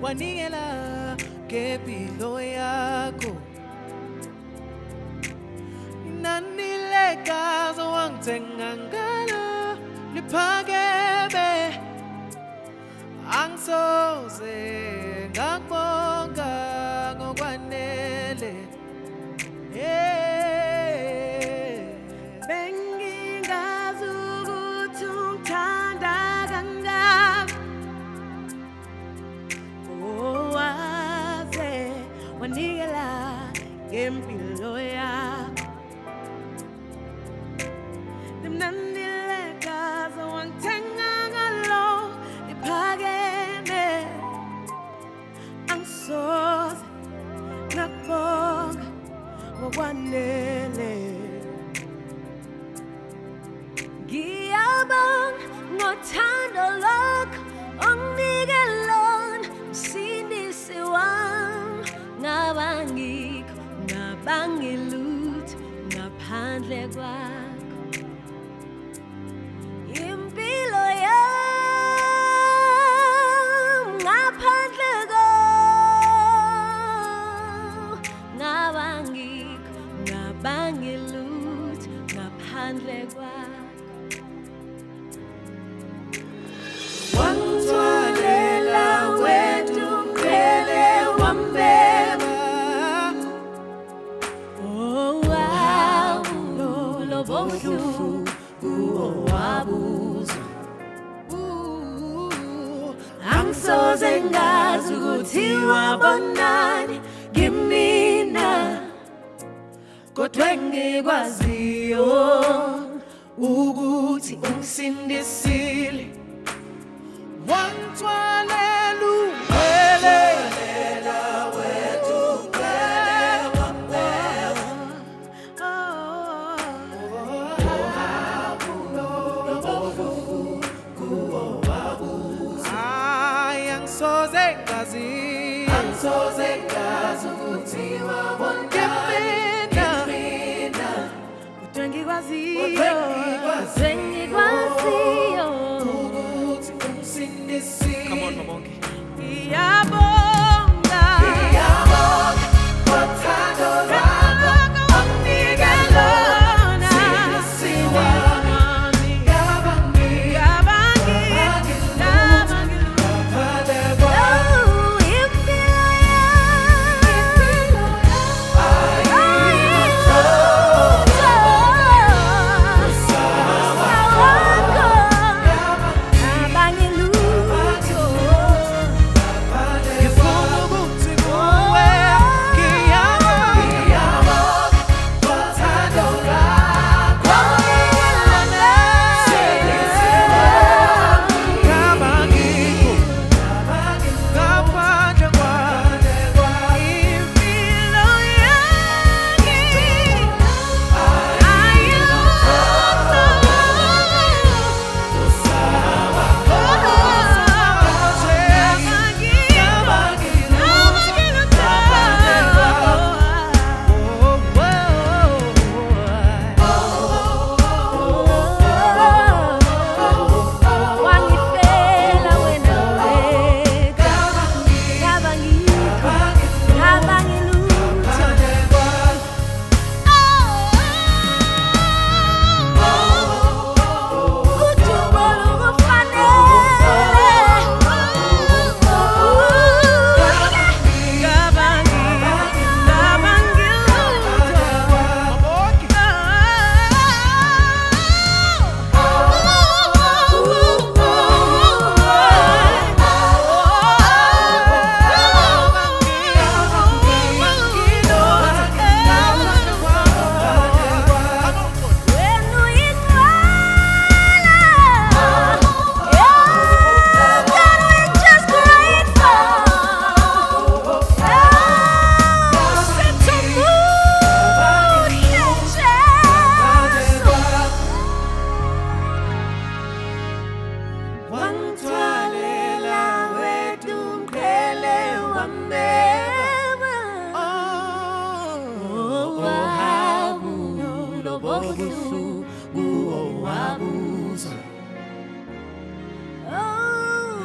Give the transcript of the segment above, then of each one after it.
waningela ngempilo yakho nanilekazo wangithenga ngalo liphakeme angisoze ngakubonga ngokwanele bengingazi ukuthi ungithanda kangaka owaze wanikela ngempilo yakho nanilekazo wangithenga ngalo liphakeme angisoze ngakubonga ngokwanele ngiyabonga ngothando lwakho onginike lona msindisi wami ngabangikho ngabangilutho ngaphandle kwakho impilo yami ngaphandle ngabangikho ngabangilutho ngaphandle kwakho wangitwalela wethu mqhele wambeba lobobuhlungu owabuza angisoze ngazi ukuthi wabonani kimina kodwa engikwaziyo ukuthi ungisindisile wangitwalela uwele wethu mqhele wambeba angisoze ngazi ukuthi wabonani kimina kodwa engikwaziyo ukuthi ungisindisile. Come on, Mabonke. Ngiyabonga ngothando lwakho onginike lona msindisi wami ngabangilutho ngaphandle kwakho impilo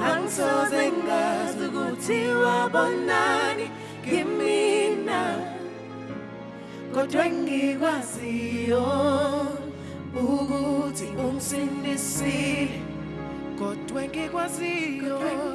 angisoze ngazi ukuthi wabonani kimina, kodwa engikwaziyo ukuthi ungisindisile, kodwa engikwaziyo